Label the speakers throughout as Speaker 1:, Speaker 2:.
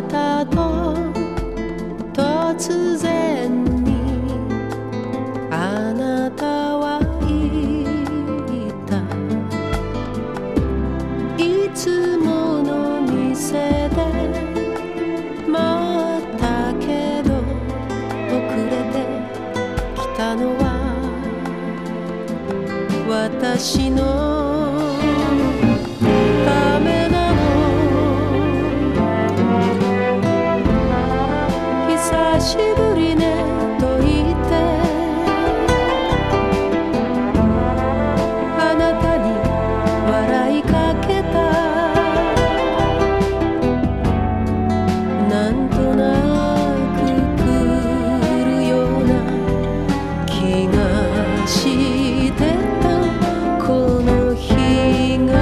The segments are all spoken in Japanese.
Speaker 1: れたと突然にあなたは言った。いつもの店で待ったけど遅れてきたのは私のためなの。久しぶりねと言ってあなたに笑いかけた。なんとなく来るような気がしてたこの日が。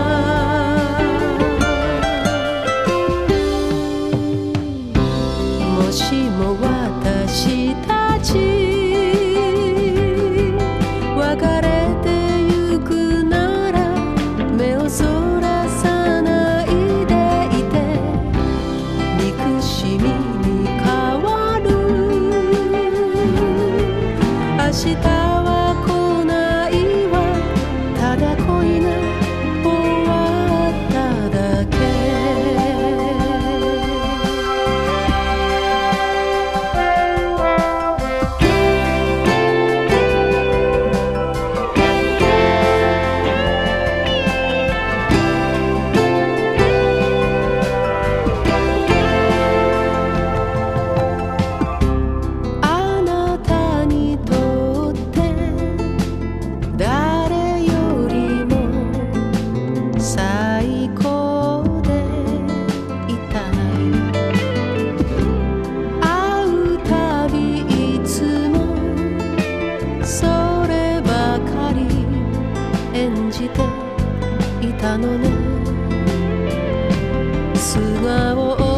Speaker 1: もしも私たち別れてゆくなら目をそらさないでいて憎しみに変わる。明日は来ないわただ恋が終わっただけ。あなたにとって誰よりも最高でいたい。会うたびいつもそればかり演じていたのね。素顔を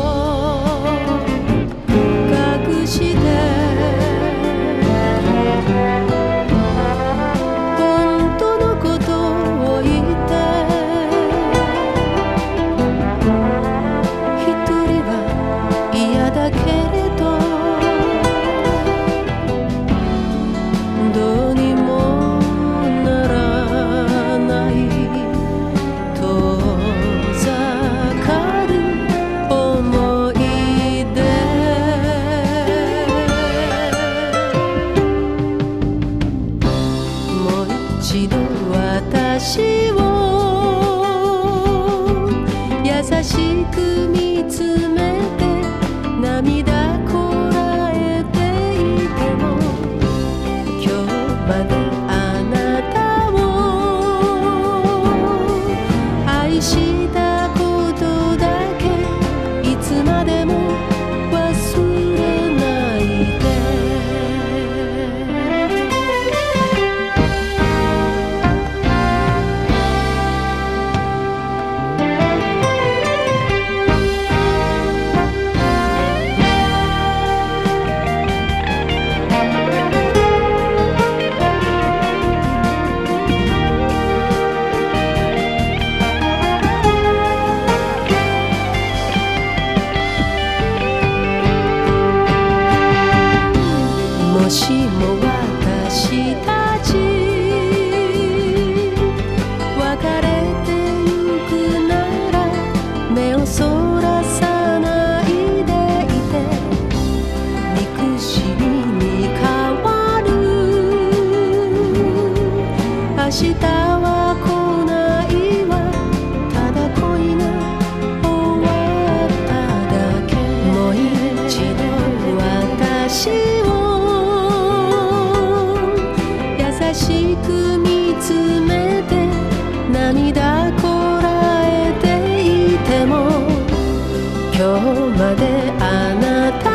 Speaker 1: 隠して本当のことを言って一人は嫌だけれどどうにもならない遠ざかる思い出。もう一度私を優しく見つめて涙こらえていても今日まであなたを愛したことだけいつまでも忘れないで。もしも私たち別れてゆくなら目をそらさないでいて憎しみに変わる。明日は来ないわただ恋が終わっただけ。もう一度私を優しく見つめて涙こらえていても今日まであなた